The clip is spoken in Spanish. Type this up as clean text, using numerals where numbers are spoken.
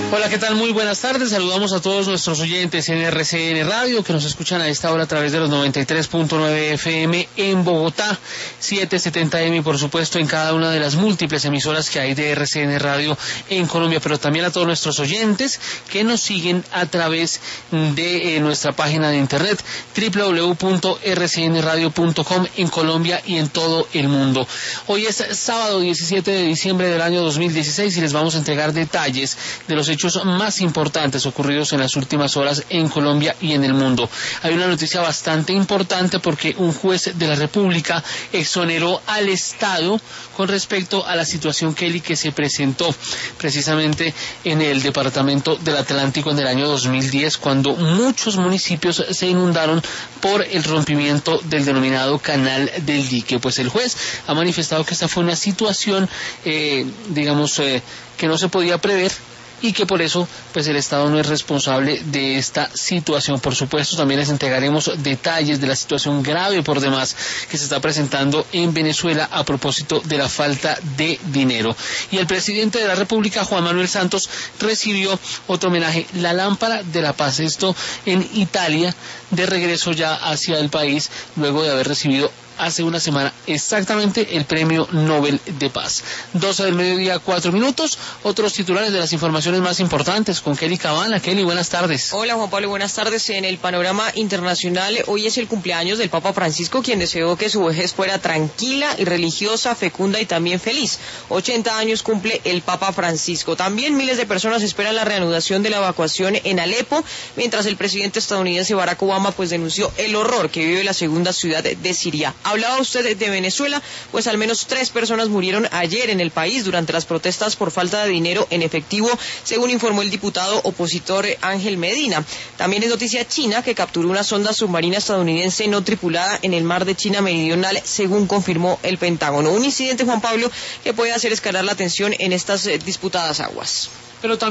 Hola, ¿qué tal? Muy buenas tardes. Saludamos a todos nuestros oyentes en RCN Radio que nos escuchan a esta hora a través de los 93.9 FM en Bogotá, 770M y por supuesto en cada una de las múltiples emisoras que hay de RCN Radio en Colombia, pero también a todos nuestros oyentes que nos siguen a través de nuestra página de internet www.rcnradio.com en Colombia y en todo el mundo. Hoy es sábado 17 de diciembre del año 2016 y les vamos a entregar detalles de los hechos más importantes ocurridos en las últimas horas en Colombia y en el mundo. Hay una noticia bastante importante porque un juez de la República exoneró al Estado con respecto a la situación que se presentó precisamente en el departamento del Atlántico en el año 2010, cuando muchos municipios se inundaron por el rompimiento del denominado Canal del Dique. Pues el juez ha manifestado que esta fue una situación, que no se podía prever, y que por eso pues el Estado no es responsable de esta situación. Por supuesto, también les entregaremos detalles de la situación grave por demás que se está presentando en Venezuela a propósito de la falta de dinero. Y el presidente de la República, Juan Manuel Santos, recibió otro homenaje, la Lámpara de la Paz, esto en Italia, de regreso ya hacia el país, luego de haber recibido hace una semana exactamente el Premio Nobel de Paz. 12 del mediodía, 4 minutos. Otros titulares de las informaciones más importantes con Kelly Cabana. Kelly, buenas tardes. Hola Juan Pablo, buenas tardes. En el panorama internacional, hoy es el cumpleaños del Papa Francisco, quien deseó que su vejez fuera tranquila y religiosa, fecunda y también feliz. 80 años cumple el Papa Francisco. También miles de personas esperan la reanudación de la evacuación en Alepo, mientras el presidente estadounidense Barack Obama pues denunció el horror que vive la segunda ciudad de Siria. Hablaba usted de Venezuela, pues al menos 3 personas murieron ayer en el país durante las protestas por falta de dinero en efectivo, según informó el diputado opositor Ángel Medina. También es noticia China, que capturó una sonda submarina estadounidense no tripulada en el mar de China Meridional, según confirmó el Pentágono. Un incidente, Juan Pablo, que puede hacer escalar la tensión en estas disputadas aguas. Pero